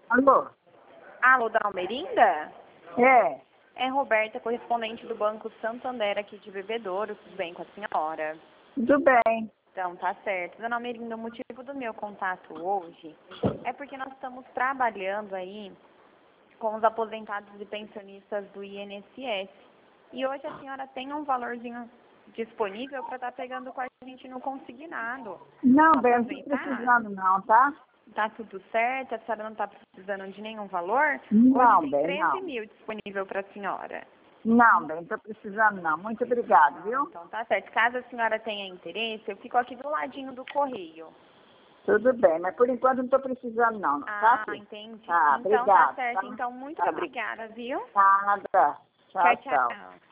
Alô? Alô, da Almerinda? É, É Roberta, correspondente do Banco Santander aqui de Bebedouro. Tudo bem com a senhora? tudo bem. Então, tá certo. Dona Almerinda, o motivo do meu contato hoje é porque nós estamos trabalhando aí com os aposentados e pensionistas do INSS. E hoje a senhora tem um valorzinho disponível para estar pegando com a gente no consignado. Não, Pra bem, não tô aproveitar? precisando não, tá? Tá tudo certo? A senhora não está precisando de nenhum valor? Hoje Não, tem bem, 13 não. mil disponível para a senhora. Não, bem, não tô precisando não. Muito obrigado, viu? Então tá certo. Caso a senhora tenha interesse, eu fico aqui do ladinho do correio. Tudo bem, mas por enquanto não tô precisando não, tá, Ah, filho? entendi. Tá, Então tá obrigado. certo. Tá? Então muito Tá. obrigada, viu? Nada. Tchau, Tchau, tchau. tchau.